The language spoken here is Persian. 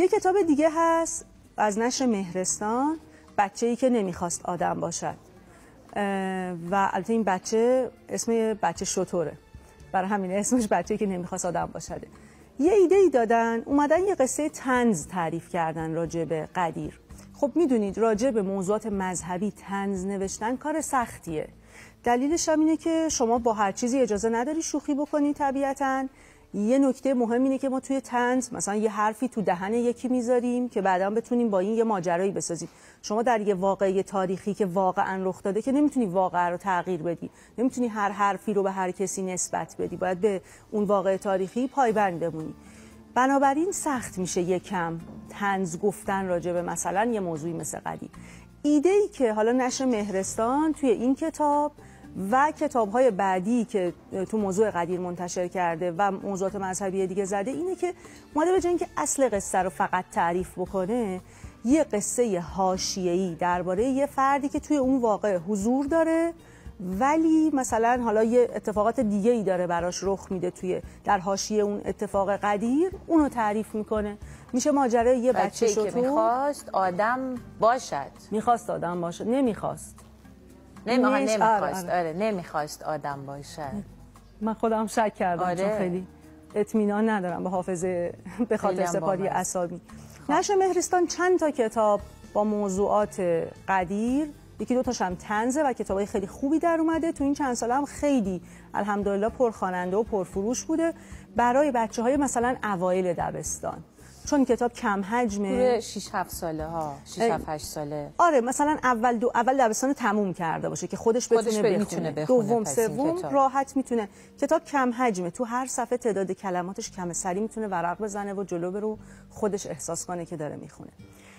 یه کتاب دیگه هست از نشر مهرستان، بچه‌ای که نمیخواست آدم باشد و البته این بچه اسم بچه شطوره، برای همین اسمش بچه‌ای که نمیخواست آدم باشده. یه ایده ای دادن، اومدن یه قصه طنز تعریف کردن راجع به قدیر. خب میدونید راجع به موضوعات مذهبی طنز نوشتن کار سختیه. دلیلش هم اینه که شما با هر چیزی اجازه نداری شوخی بکنی طبیعتاً. یه نکته مهم اینه که ما توی طنز مثلا یه حرفی تو دهن یکی میذاریم که بعداً بتونیم با این یه ماجرایی بسازیم. شما در یه واقعه تاریخی که واقعاً رخ داده که نمیتونی واقعه رو تغییر بدی، نمیتونی هر حرفی رو به هر کسی نسبت بدی، باید به اون واقعه تاریخی پایبند بمونی. بنابراین سخت میشه یکم طنز گفتن راجع به مثلا یه موضوعی مثل قدیر. ایده‌ای که حالا نشر مهرستان توی این کتاب و کتاب‌های بعدی که تو موضوع قدیر منتشر کرده و موضوعات مذهبی دیگه زده اینه که اومده به جای اینکه اصل قصه رو فقط تعریف بکنه، یه قصه حاشیه‌ای درباره یه فردی که توی اون واقعه حضور داره ولی مثلا حالا یه اتفاقات دیگه ای داره براش رخ میده توی در حاشیه اون اتفاق قدیر، اونو تعریف میکنه. میشه ماجرای یه بچه شطور که میخواست آدم باشد، میخواست آدم باشد، نمیخواست. نمیخواست آدم باشد. من خودم شک کردم چون خیلی اطمینان ندارم به حافظه به خاطر سپاری عصبی. نشر مهرستان چند تا کتاب با موضوعات قدیر، یکی دو تاش هم طنزه و کتابای خیلی خوبی در اومده. تو این چند سال هم خیلی الحمدلله پرخواننده و پرفروش بوده برای بچه‌های مثلا اوایل دبستان، چون کتاب کم حجمه. 6 7 ساله ها، 6 7 8 ساله. آره مثلا اول دبستان تموم کرده باشه که خودش بتونه بخونه. دوم سوم راحت میتونه. کتاب کم حجمه، تو هر صفحه تعداد کلماتش کمه، سری میتونه ورق بزنه و جلو برو خودش احساس کنه که داره میخونه.